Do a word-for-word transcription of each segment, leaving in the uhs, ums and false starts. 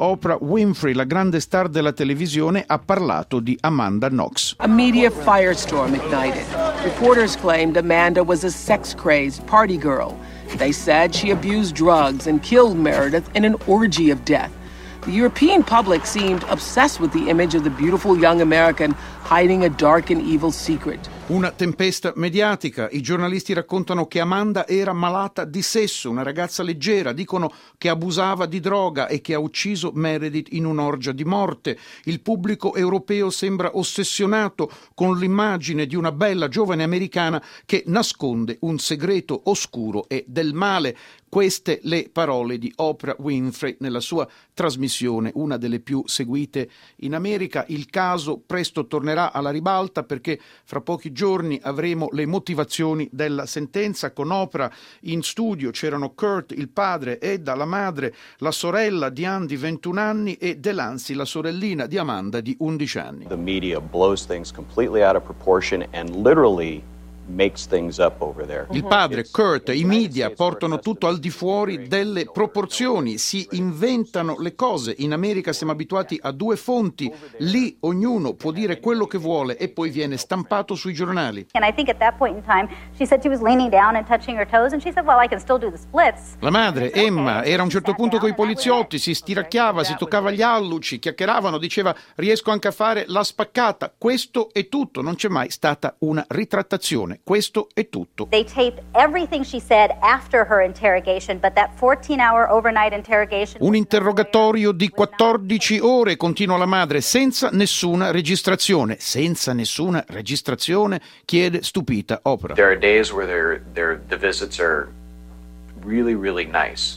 Oprah Winfrey, la grande star della televisione, ha parlato di Amanda Knox. A media firestorm ignited. Reporters claimed Amanda was a sex-crazed party girl. They said she abused drugs and killed Meredith in an orgy of death. The European public seemed obsessed with the image of the beautiful young American hiding a dark and evil secret. Una tempesta mediatica. I giornalisti raccontano che Amanda era malata di sesso, una ragazza leggera. Dicono che abusava di droga e che ha ucciso Meredith in un'orgia di morte. Il pubblico europeo sembra ossessionato con l'immagine di una bella giovane americana che nasconde un segreto oscuro e del male. Queste le parole di Oprah Winfrey nella sua trasmissione, una delle più seguite in America. Il caso presto tornerà alla ribalta perché fra pochi giorni avremo le motivazioni della sentenza. Con Oprah in studio c'erano Kurt, il padre, Edda, la madre, la sorella Diane di ventuno anni e Delancey, la sorellina di Amanda di undici anni. The media blows things completely out of proportion and literally makes things up over there. Il padre, Kurt, i media portano tutto al di fuori delle proporzioni, si inventano le cose. In America siamo abituati a due fonti, lì ognuno può dire quello che vuole e poi viene stampato sui giornali. And I think at that point in time she said she was leaning down and touching her toes and she said, well, I can still do the splits. La madre, Emma, era a un certo punto coi poliziotti, si stiracchiava, si toccava gli alluci, chiacchieravano, diceva riesco anche a fare la spaccata. Questo è tutto, non c'è mai stata una ritrattazione. Questo è tutto. They taped everything she said after her interrogation, but that fourteen hour overnight interrogation. Un interrogatorio di quattordici ore, continua la madre, senza nessuna registrazione. Senza nessuna registrazione, chiede stupita Oprah. There are days where they're, they're, the visits are really, really nice.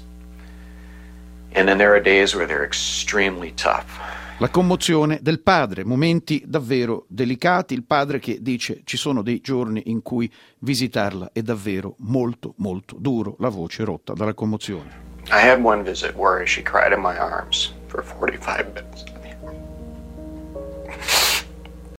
And then there are days where they're extremely tough. La commozione del padre, momenti davvero delicati, il padre che dice ci sono dei giorni in cui visitarla è davvero molto molto duro, la voce rotta dalla commozione. I had one visit where she cried in my arms for forty-five minutes.